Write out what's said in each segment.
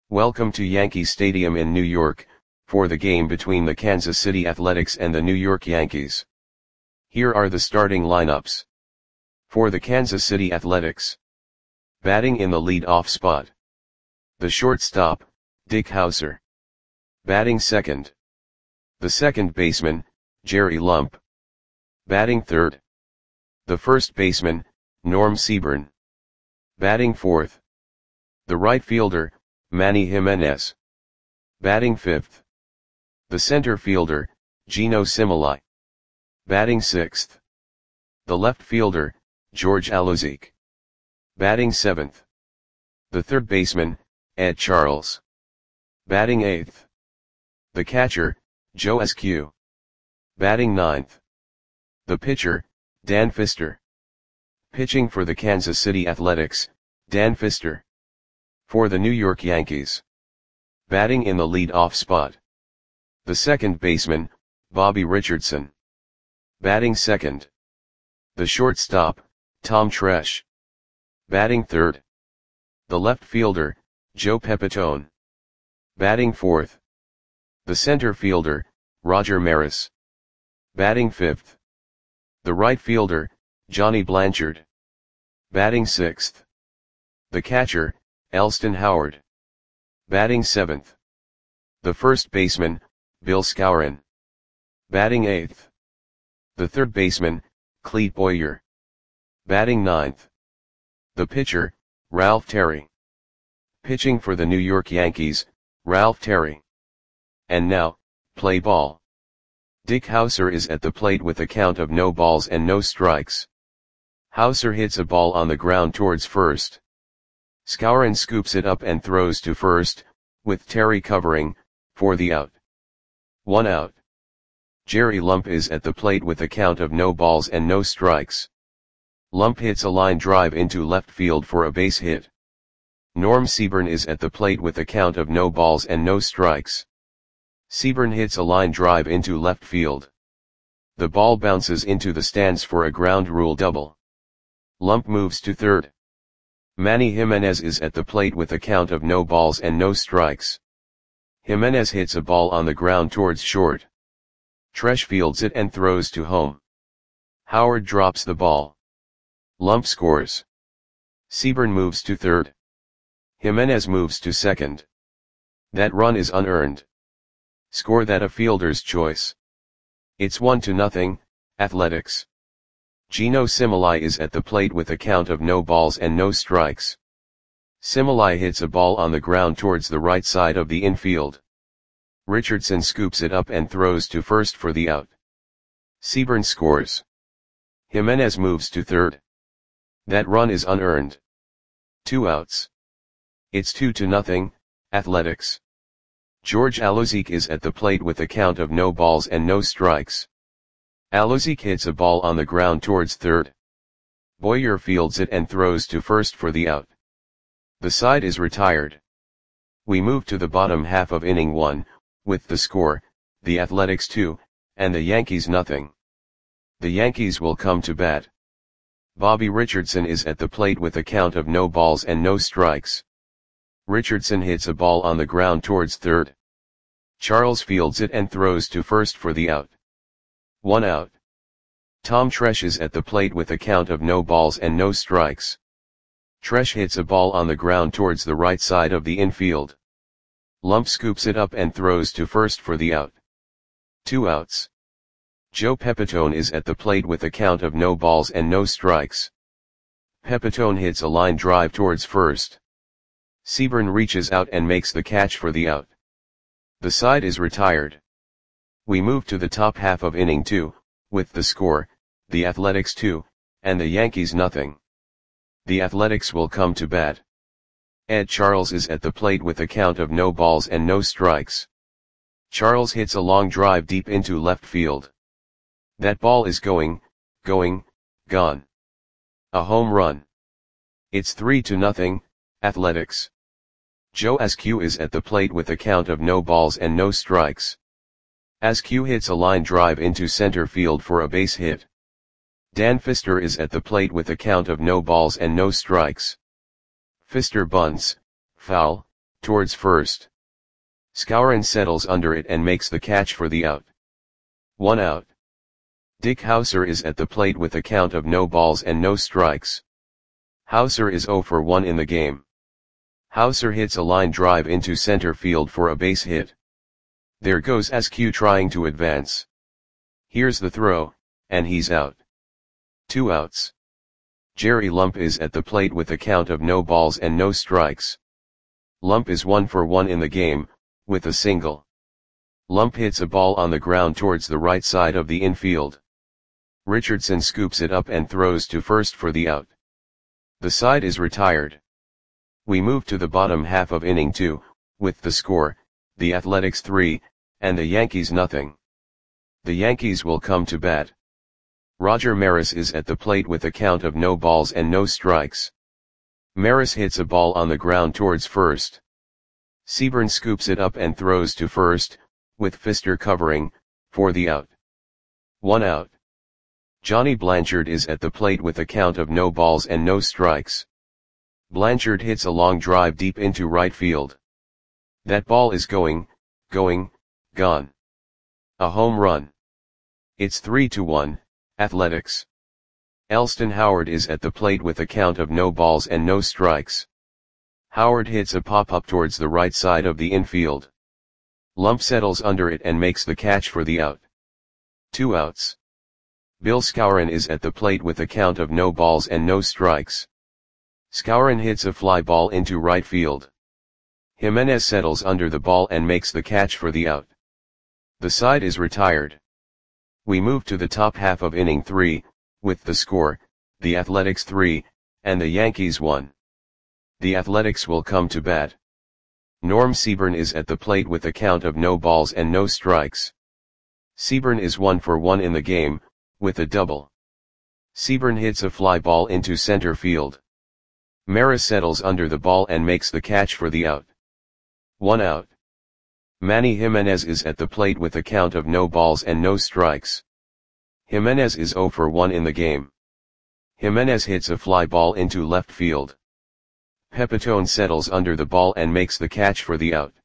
Welcome to Yankee Stadium in New York, for the game between the Kansas City Athletics and the New York Yankees. Here are the starting lineups. For the Kansas City Athletics. Batting in the lead-off spot. The shortstop, Dick Howser. Batting second. The second baseman, Jerry Lump. Batting third. The first baseman, Norm Seaburn. Batting fourth. The right fielder, Manny Jimenez. Batting fifth. The center fielder, Geno Similai. Batting sixth. The left fielder, George Alozique. Batting seventh. The third baseman, Ed Charles. Batting eighth. The catcher, Joe Eskew. Batting ninth. The pitcher, Dan Fister. Pitching for the Kansas City Athletics, Dan Fister. For the New York Yankees. Batting in the lead-off spot. The second baseman, Bobby Richardson. Batting second. The shortstop, Tom Tresh. Batting third. The left fielder, Joe Pepitone. Batting fourth. The center fielder, Roger Maris. Batting fifth. The right fielder, Johnny Blanchard. Batting sixth. The catcher, Elston Howard. Batting seventh. The first baseman, Bill Skowron. Batting eighth. The third baseman, Clete Boyer. Batting ninth. The pitcher, Ralph Terry. Pitching for the New York Yankees, Ralph Terry. And now, play ball. Dick Howser is at the plate with a count of no balls and no strikes. Howser hits a ball on the ground towards first. Skowron scoops it up and throws to first, with Terry covering, for the out. 1 out. Jerry Lump is at the plate with a count of no balls and no strikes. Lump hits a line drive into left field for a base hit. Norm Seaburn is at the plate with a count of no balls and no strikes. Seaburn hits a line drive into left field. The ball bounces into the stands for a ground rule double. Lump moves to third. Manny Jimenez is at the plate with a count of no balls and no strikes. Jimenez hits a ball on the ground towards short. Tresh fields it and throws to home. Howard drops the ball. Lump scores. Seaburn moves to third. Jimenez moves to second. That run is unearned. Score that a fielder's choice. It's 1-0, Athletics. Geno Similai is at the plate with a count of no balls and no strikes. Similai hits a ball on the ground towards the right side of the infield. Richardson scoops it up and throws to first for the out. Seaburn scores. Jimenez moves to third. That run is unearned. 2 outs. It's 2-0, Athletics. George Alozique is at the plate with a count of no balls and no strikes. Alozique hits a ball on the ground towards third. Boyer fields it and throws to first for the out. The side is retired. We move to the bottom half of inning 1, with the score, the Athletics 2, and the Yankees nothing. The Yankees will come to bat. Bobby Richardson is at the plate with a count of no balls and no strikes. Richardson hits a ball on the ground towards third. Charles fields it and throws to first for the out. 1 out. Tom Tresh is at the plate with a count of no balls and no strikes. Tresh hits a ball on the ground towards the right side of the infield. Lump scoops it up and throws to first for the out. 2 outs. Joe Pepitone is at the plate with a count of no balls and no strikes. Pepitone hits a line drive towards first. Seaburn reaches out and makes the catch for the out. The side is retired. We move to the top half of inning 2, with the score, the Athletics 2, and the Yankees nothing. The Athletics will come to bat. Ed Charles is at the plate with a count of no balls and no strikes. Charles hits a long drive deep into left field. That ball is gone. A home run. It's 3-0, Athletics. Joe Eskew is at the plate with a count of no balls and no strikes. Eskew hits a line drive into center field for a base hit. Dan Fister is at the plate with a count of no balls and no strikes. Fister bunts, foul, towards first. Skowron settles under it and makes the catch for the out. 1 out. Dick Hauser is at the plate with a count of no balls and no strikes. Hauser is 0 for 1 in the game. Hauser hits a line drive into center field for a base hit. There goes Askew trying to advance. Here's the throw, and he's out. 2 outs. Jerry Lump is at the plate with a count of no balls and no strikes. Lump is 1 for 1 in the game, with a single. Lump hits a ball on the ground towards the right side of the infield. Richardson scoops it up and throws to first for the out. The side is retired. We move to the bottom half of inning 2, with the score, the Athletics 3, and the Yankees nothing. The Yankees will come to bat. Roger Maris is at the plate with a count of no balls and no strikes. Maris hits a ball on the ground towards first. Seaburn scoops it up and throws to first, with Pfister covering, for the out. 1 out. Johnny Blanchard is at the plate with a count of no balls and no strikes. Blanchard hits a long drive deep into right field. That ball is gone. A home run. It's 3-1, Athletics. Elston Howard is at the plate with a count of no balls and no strikes. Howard hits a pop-up towards the right side of the infield. Lump settles under it and makes the catch for the out. 2 outs. Bill Skowron is at the plate with a count of no balls and no strikes. Skowron hits a fly ball into right field. Jimenez settles under the ball and makes the catch for the out. The side is retired. We move to the top half of inning 3, with the score, the Athletics 3, and the Yankees 1. The Athletics will come to bat. Norm Seaburn is at the plate with a count of no balls and no strikes. Seaburn is 1 for 1 in the game, with a double. Seaburn hits a fly ball into center field. Maris settles under the ball and makes the catch for the out. 1 out. Manny Jimenez is at the plate with a count of no balls and no strikes. Jimenez is 0 for 1 in the game. Jimenez hits a fly ball into left field. Pepitone settles under the ball and makes the catch for the out.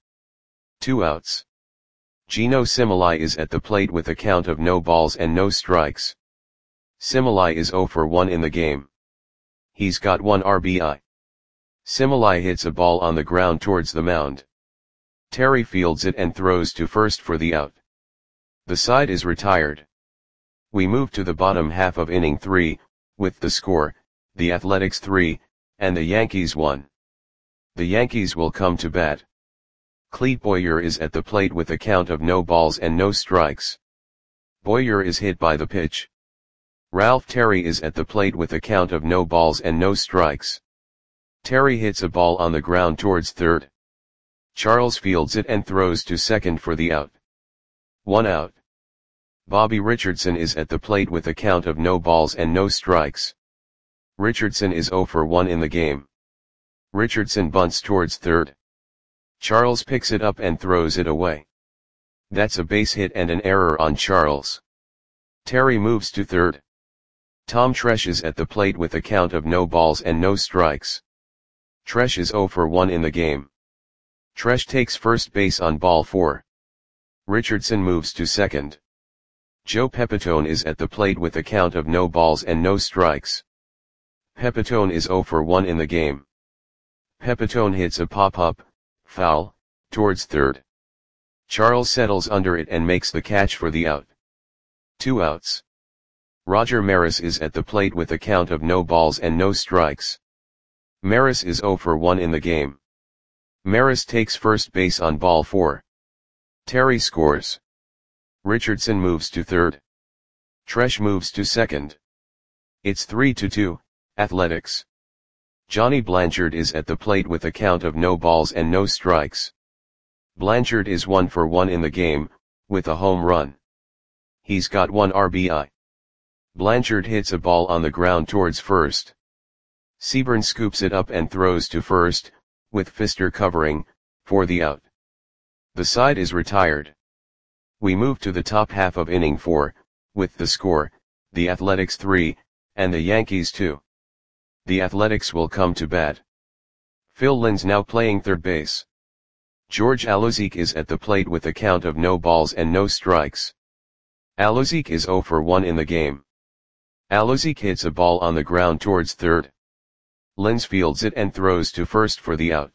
2 outs. Gino Similai is at the plate with a count of no balls and no strikes. Similai is 0 for 1 in the game. He's got 1 RBI. Similai hits a ball on the ground towards the mound. Terry fields it and throws to first for the out. The side is retired. We move to the bottom half of inning 3, with the score, the Athletics 3, and the Yankees 1. The Yankees will come to bat. Clete Boyer is at the plate with a count of no balls and no strikes. Boyer is hit by the pitch. Ralph Terry is at the plate with a count of no balls and no strikes. Terry hits a ball on the ground towards third. Charles fields it and throws to second for the out. 1 out. Bobby Richardson is at the plate with a count of no balls and no strikes. Richardson is 0 for 1 in the game. Richardson bunts towards third. Charles picks it up and throws it away. That's a base hit and an error on Charles. Terry moves to third. Tom Tresh is at the plate with a count of no balls and no strikes. Tresh is 0 for 1 in the game. Tresh takes first base on ball 4. Richardson moves to second. Joe Pepitone is at the plate with a count of no balls and no strikes. Pepitone is 0 for 1 in the game. Pepitone hits a pop-up, foul, towards third. Charles settles under it and makes the catch for the out. 2 outs. Roger Maris is at the plate with a count of no balls and no strikes. Maris is 0 for 1 in the game. Maris takes first base on ball 4. Terry scores. Richardson moves to third. Tresh moves to second. It's 3-2, Athletics. Johnny Blanchard is at the plate with a count of no balls and no strikes. Blanchard is 1 for 1 in the game, with a home run. He's got 1 RBI. Blanchard hits a ball on the ground towards first. Seaburn scoops it up and throws to first, with Pfister covering, for the out. The side is retired. We move to the top half of inning 4, with the score, the Athletics 3, and the Yankees 2. The Athletics will come to bat. Phil Lynn's now playing third base. George Alozique is at the plate with a count of no balls and no strikes. Alozique is 0 for 1 in the game. Alozique hits a ball on the ground towards third. Linz fields it and throws to first for the out.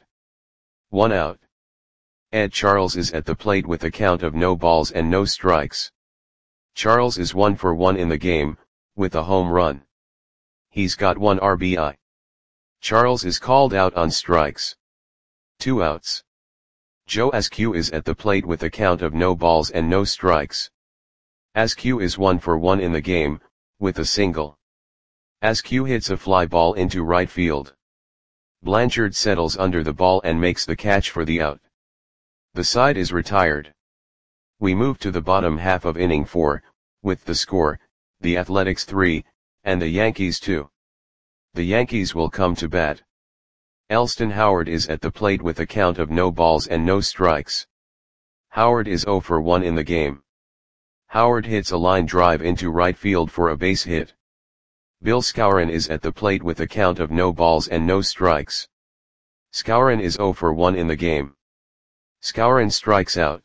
1 out. Ed Charles is at the plate with a count of no balls and no strikes. Charles is 1 for 1 in the game, with a home run. He's got 1 RBI. Charles is called out on strikes. 2 outs. Joe Askew is at the plate with a count of no balls and no strikes. Askew is 1 for 1 in the game, with a single. Askew hits a fly ball into right field. Blanchard settles under the ball and makes the catch for the out. The side is retired. We move to the bottom half of inning 4, with the score, the Athletics 3, and the Yankees 2. The Yankees will come to bat. Elston Howard is at the plate with a count of no balls and no strikes. Howard is 0 for 1 in the game. Howard hits a line drive into right field for a base hit. Bill Skowron is at the plate with a count of no balls and no strikes. Skowron is 0 for 1 in the game. Skowron strikes out.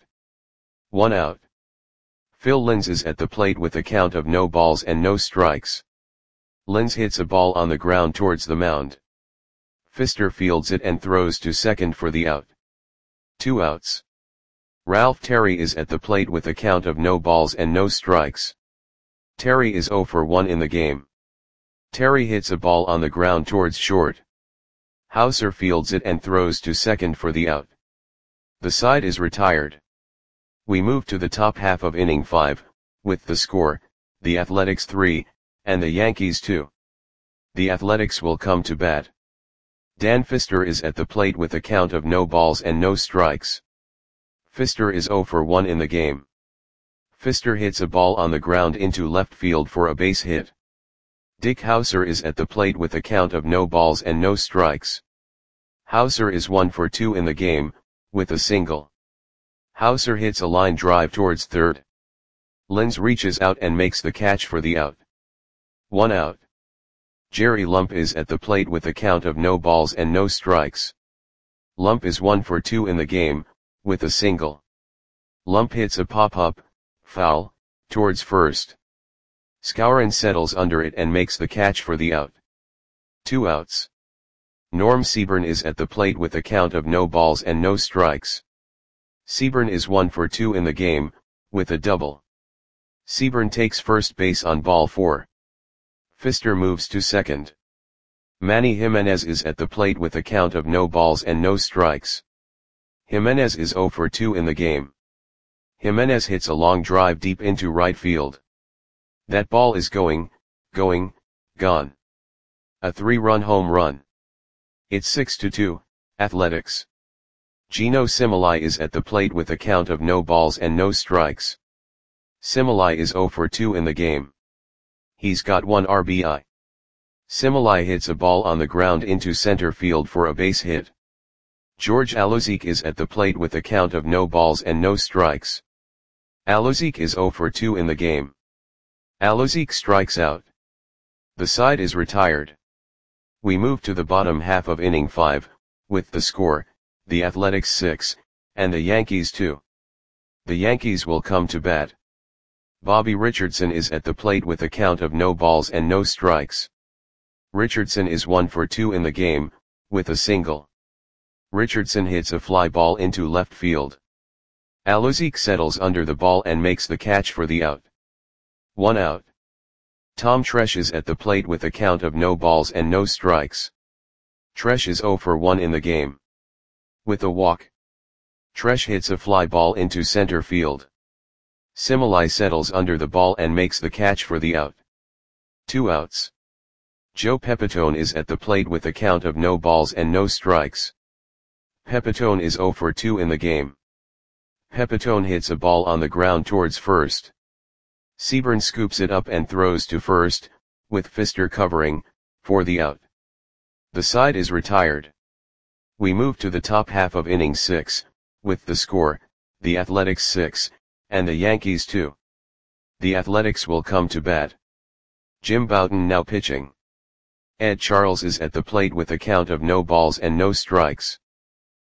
1 out. Phil Linz is at the plate with a count of no balls and no strikes. Linz hits a ball on the ground towards the mound. Pfister fields it and throws to second for the out. 2 outs. Ralph Terry is at the plate with a count of no balls and no strikes. Terry is 0 for 1 in the game. Terry hits a ball on the ground towards short. Hauser fields it and throws to second for the out. The side is retired. We move to the top half of inning 5, with the score, the Athletics 3, and the Yankees 2. The Athletics will come to bat. Dan Pfister is at the plate with a count of no balls and no strikes. Pfister is 0 for 1 in the game. Pfister hits a ball on the ground into left field for a base hit. Dick Hauser is at the plate with a count of no balls and no strikes. Hauser is 1 for 2 in the game, with a single. Hauser hits a line drive towards third. Linz reaches out and makes the catch for the out. 1 out. Jerry Lump is at the plate with a count of no balls and no strikes. Lump is 1 for 2 in the game, with a single. Lump hits a pop-up, foul, towards first. Skowron settles under it and makes the catch for the out. 2 outs. Norm Seaburn is at the plate with a count of no balls and no strikes. Seaburn is 1 for 2 in the game, with a double. Seaburn takes first base on ball 4. Pfister moves to second. Manny Jimenez is at the plate with a count of no balls and no strikes. Jimenez is 0 for 2 in the game. Jimenez hits a long drive deep into right field. That ball is gone. A 3-run home run. It's 6-2, Athletics. Gino Similai is at the plate with a count of no balls and no strikes. Similai is 0 for 2 in the game. He's got 1 RBI. Similai hits a ball on the ground into center field for a base hit. George Alozique is at the plate with a count of no balls and no strikes. Alozique is 0 for 2 in the game. Alozique strikes out. The side is retired. We move to the bottom half of inning 5, with the score, the Athletics 6, and the Yankees 2. The Yankees will come to bat. Bobby Richardson is at the plate with a count of no balls and no strikes. Richardson is 1 for 2 in the game, with a single. Richardson hits a fly ball into left field. Alozique settles under the ball and makes the catch for the out. 1 out. Tom Tresh is at the plate with a count of no balls and no strikes. Tresh is 0 for 1 in the game. With a walk. Tresh hits a fly ball into center field. Similai settles under the ball and makes the catch for the out. 2 outs. Joe Pepitone is at the plate with a count of no balls and no strikes. Pepitone is 0 for 2 in the game. Pepitone hits a ball on the ground towards first. Seaburn scoops it up and throws to first, with Pfister covering, for the out. The side is retired. We move to the top half of inning 6, with the score, the Athletics 6, and the Yankees 2. The Athletics will come to bat. Jim Bouton now pitching. Ed Charles is at the plate with a count of no balls and no strikes.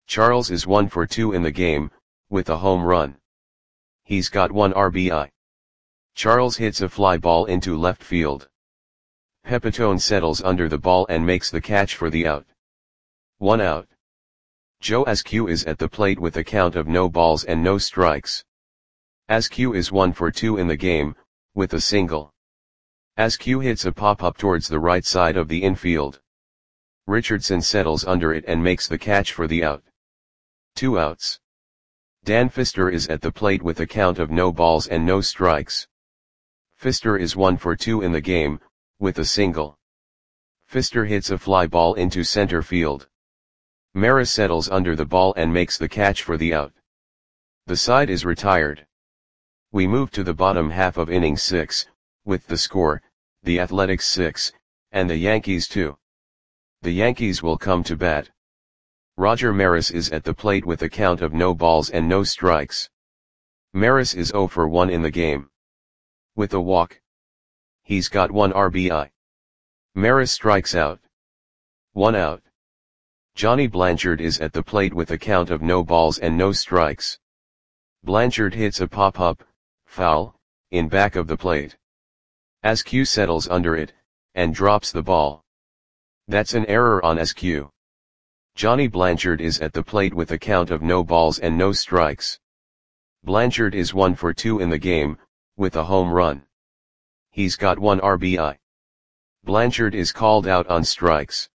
Charles is 1 for 2 in the game, with a home run. He's got 1 RBI. Charles hits a fly ball into left field. Pepitone settles under the ball and makes the catch for the out. 1 out. Joe Askew is at the plate with a count of no balls and no strikes. Askew is 1 for 2 in the game, with a single. Askew hits a pop-up towards the right side of the infield. Richardson settles under it and makes the catch for the out. 2 outs. Dan Pfister is at the plate with a count of no balls and no strikes. Pfister is 1 for 2 in the game, with a single. Pfister hits a fly ball into center field. Maris settles under the ball and makes the catch for the out. The side is retired. We move to the bottom half of inning 6, with the score, the Athletics 6, and the Yankees 2. The Yankees will come to bat. Roger Maris is at the plate with a count of no balls and no strikes. Maris is 0 for 1 in the game. With a walk. He's got 1 RBI. Maris strikes out. 1 out. Johnny Blanchard is at the plate with a count of no balls and no strikes. Blanchard hits a pop-up, foul, in back of the plate. Askew settles under it, and drops the ball. That's an error on Askew. Johnny Blanchard is at the plate with a count of no balls and no strikes. Blanchard is 1 for 2 in the game, with a home run. He's got 1 RBI. Blanchard is called out on strikes.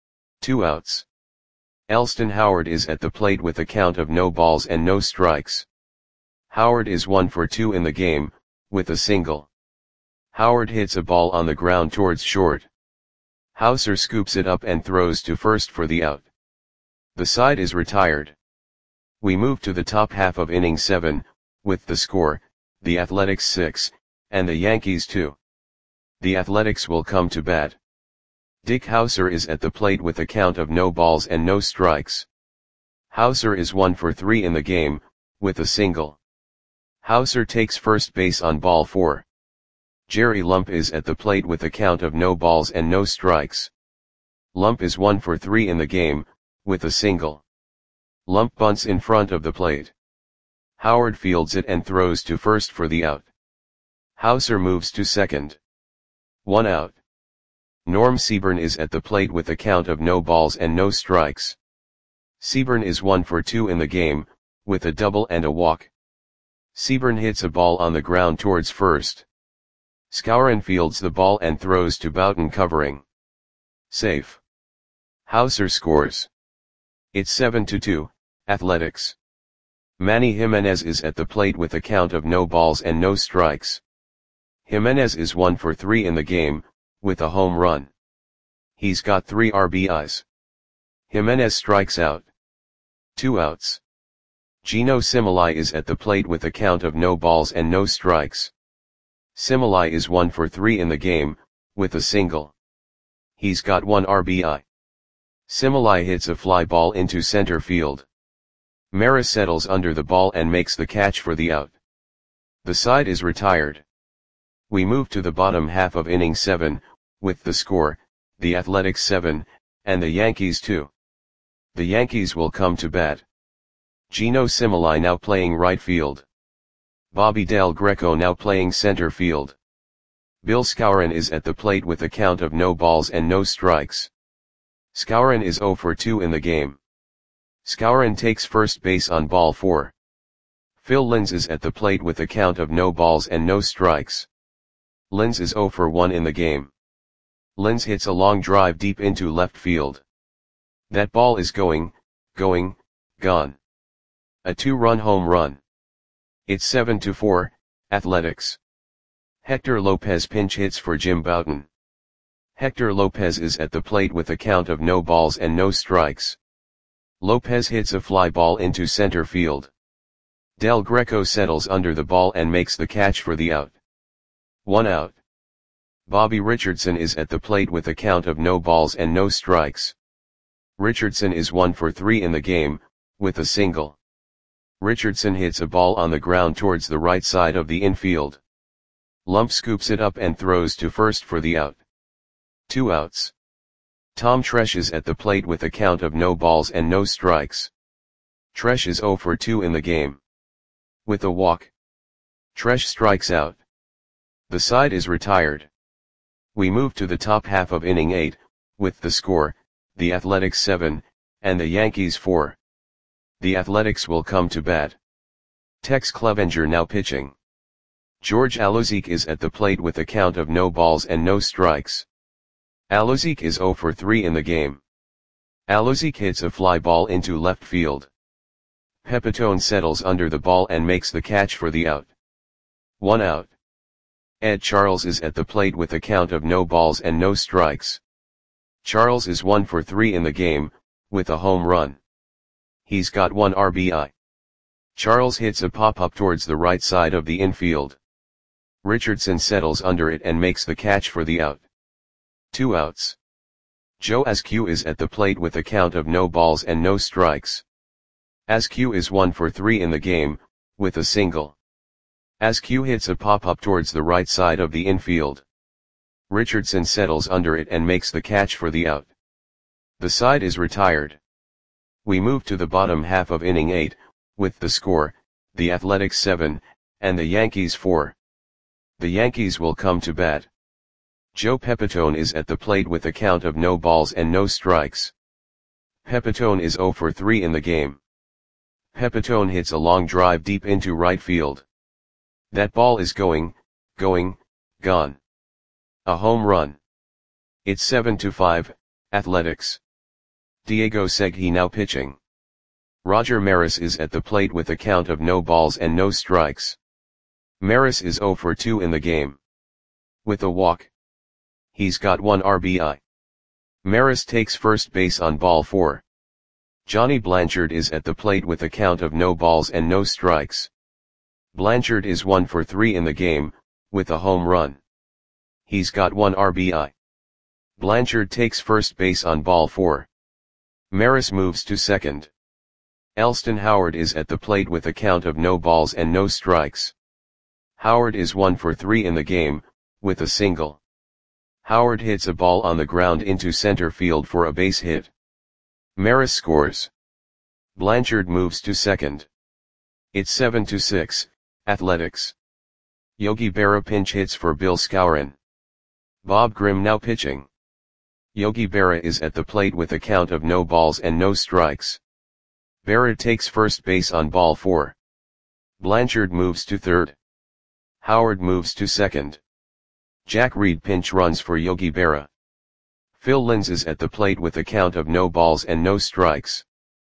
2 outs. Elston Howard is at the plate with a count of no balls and no strikes. Howard is 1 for 2 in the game, with a single. Howard hits a ball on the ground towards short. Hauser scoops it up and throws to first for the out. The side is retired. We move to the top half of inning 7, with the score, the Athletics 6, and the Yankees 2. The Athletics will come to bat. Dick Hauser is at the plate with a count of no balls and no strikes. Hauser is 1 for 3 in the game, with a single. Hauser takes first base on ball 4. Jerry Lump is at the plate with a count of no balls and no strikes. Lump is 1 for 3 in the game, with a single. Lump bunts in front of the plate. Howard fields it and throws to first for the out. Hauser moves to second. 1 out. Norm Seaburn is at the plate with a count of no balls and no strikes. Seaburn is 1 for 2 in the game, with a double and a walk. Seaburn hits a ball on the ground towards first. Skowron fields the ball and throws to Boughton covering. Safe. Hauser scores. It's 7-2, Athletics. Manny Jimenez is at the plate with a count of no balls and no strikes. Jimenez is 1 for 3 in the game, with a home run. He's got 3 RBIs. Jimenez strikes out. 2 outs. Gino Similai is at the plate with a count of no balls and no strikes. Similai is 1 for 3 in the game, with a single. He's got 1 RBI. Similai hits a fly ball into center field. Maris settles under the ball and makes the catch for the out. The side is retired. We move to the bottom half of inning 7, with the score, the Athletics 7, and the Yankees 2. The Yankees will come to bat. Gino Similai now playing right field. Bobby Del Greco now playing center field. Bill Skowron is at the plate with a count of no balls and no strikes. Skowron is 0 for 2 in the game. Skowron takes first base on ball 4. Phil Linz is at the plate with a count of no balls and no strikes. Linz is 0 for 1 in the game. Linz hits a long drive deep into left field. That ball is going, gone. A 2-run home run. It's 7-4, Athletics. Hector Lopez pinch hits for Jim Boughton. Hector Lopez is at the plate with a count of no balls and no strikes. Lopez hits a fly ball into center field. Del Greco settles under the ball and makes the catch for the out. 1 out. Bobby Richardson is at the plate with a count of no balls and no strikes. Richardson is 1 for 3 in the game, with a single. Richardson hits a ball on the ground towards the right side of the infield. Lump scoops it up and throws to first for the out. 2 outs. Tom Tresh is at the plate with a count of no balls and no strikes. Tresh is 0 for 2 in the game. With a walk, Tresh strikes out. The side is retired. We move to the top half of inning 8, with the score, the Athletics 7, and the Yankees 4. The Athletics will come to bat. Tex Clevenger now pitching. George Alozique is at the plate with a count of no balls and no strikes. Alozique is 0 for 3 in the game. Alozique hits a fly ball into left field. Pepitone settles under the ball and makes the catch for the out. 1 out. Ed Charles is at the plate with a count of no balls and no strikes. Charles is 1 for 3 in the game, with a home run. He's got 1 RBI. Charles hits a pop-up towards the right side of the infield. Richardson settles under it and makes the catch for the out. 2 outs. Joe Askew is at the plate with a count of no balls and no strikes. Askew is 1 for 3 in the game, with a single. Askew hits a pop-up towards the right side of the infield. Richardson settles under it and makes the catch for the out. The side is retired. We move to the bottom half of inning 8, with the score, the Athletics 7, and the Yankees 4. The Yankees will come to bat. Joe Pepitone is at the plate with a count of no balls and no strikes. Pepitone is 0 for 3 in the game. Pepitone hits a long drive deep into right field. That ball is going, gone. A home run. It's 7-5, Athletics. Diego Segui now pitching. Roger Maris is at the plate with a count of no balls and no strikes. Maris is 0 for 2 in the game. With a walk, he's got 1 RBI. Maris takes first base on ball 4. Johnny Blanchard is at the plate with a count of no balls and no strikes. Blanchard is 1 for 3 in the game, with a home run. He's got 1 RBI. Blanchard takes first base on ball 4. Maris moves to second. Elston Howard is at the plate with a count of no balls and no strikes. Howard is 1 for 3 in the game, with a single. Howard hits a ball on the ground into center field for a base hit. Maris scores. Blanchard moves to second. It's 7-6, Athletics. Yogi Berra pinch hits for Bill Skowron. Bob Grimm now pitching. Yogi Berra is at the plate with a count of no balls and no strikes. Berra takes first base on ball 4. Blanchard moves to third. Howard moves to second. Jack Reed pinch runs for Yogi Berra. Phil Linz is at the plate with a count of no balls and no strikes.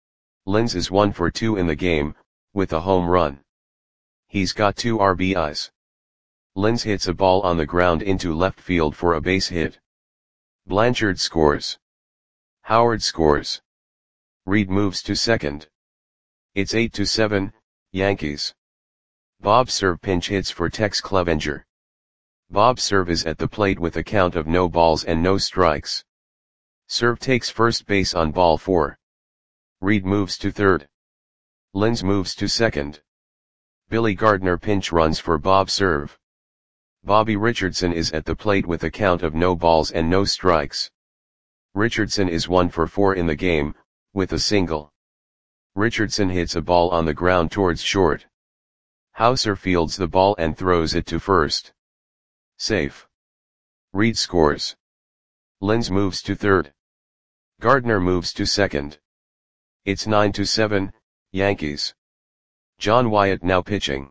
Linz is 1 for 2 in the game, with a home run. He's got 2 RBIs. Linz hits a ball on the ground into left field for a base hit. Blanchard scores. Howard scores. Reed moves to second. It's 8-7, Yankees. Bob Cerv pinch hits for Tex Clevenger. Bob Cerv is at the plate with a count of no balls and no strikes. Cerv takes first base on ball 4. Reed moves to third. Linz moves to second. Billy Gardner pinch runs for Bob Cerv. Bobby Richardson is at the plate with a count of no balls and no strikes. Richardson is 1 for 4 in the game, with a single. Richardson hits a ball on the ground towards short. Hauser fields the ball and throws it to first. Safe. Reed scores. Linz moves to third. Gardner moves to second. It's 9-7, Yankees. John Wyatt now pitching.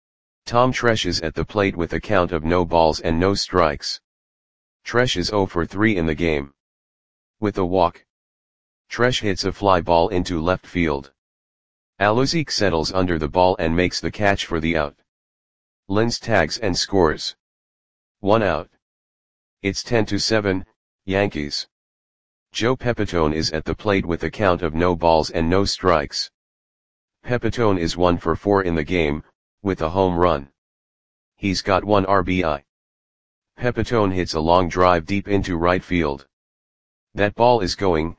Tom Tresh is at the plate with a count of no balls and no strikes. Tresh is 0 for 3 in the game. With a walk, Tresh hits a fly ball into left field. Alozique settles under the ball and makes the catch for the out. Linz tags and scores. 1 out. It's 10-7, Yankees. Joe Pepitone is at the plate with a count of no balls and no strikes. Pepitone is 1 for 4 in the game, with a home run. He's got 1 RBI. Pepitone hits a long drive deep into right field. That ball is going,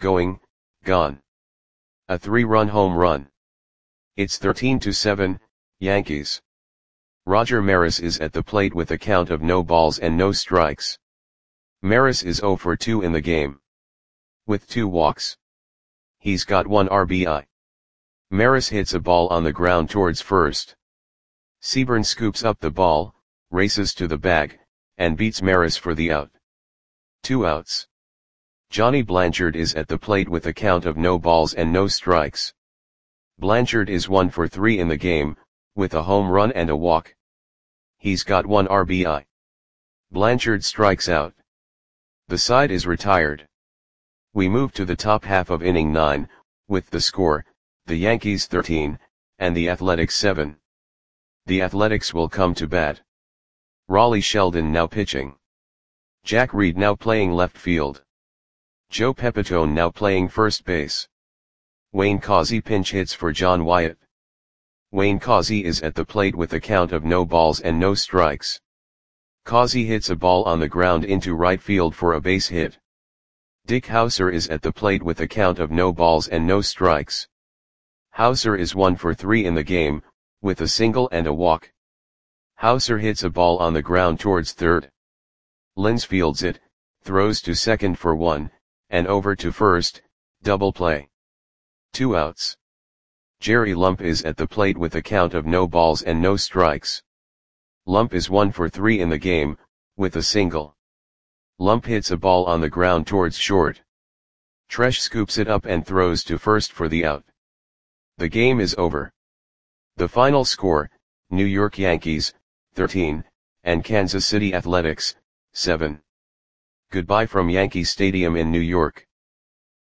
gone. A 3-run home run. It's 13-7, Yankees. Roger Maris is at the plate with a count of no balls and no strikes. Maris is 0 for 2 in the game. With 2 walks. He's got 1 RBI. Maris hits a ball on the ground towards first. Seaburn scoops up the ball, races to the bag, and beats Maris for the out. 2 outs. Johnny Blanchard is at the plate with a count of no balls and no strikes. Blanchard is 1 for 3 in the game, with a home run and a walk. He's got 1 RBI. Blanchard strikes out. The side is retired. We move to the top half of inning 9, with the score, the Yankees 13, and the Athletics 7. The Athletics will come to bat. Raleigh Sheldon now pitching. Jack Reed now playing left field. Joe Pepitone now playing first base. Wayne Causey pinch hits for John Wyatt. Wayne Causey is at the plate with a count of no balls and no strikes. Causey hits a ball on the ground into right field for a base hit. Dick Hauser is at the plate with a count of no balls and no strikes. Hauser is 1 for 3 in the game, with a single and a walk. Hauser hits a ball on the ground towards third. Lins fields it, throws to second for 1, and over to first, double play. 2 outs. Jerry Lump is at the plate with a count of no balls and no strikes. Lump is 1 for 3 in the game, with a single. Lump hits a ball on the ground towards short. Tresh scoops it up and throws to first for the out. The game is over. The final score, New York Yankees, 13, and Kansas City Athletics, 7. Goodbye from Yankee Stadium in New York.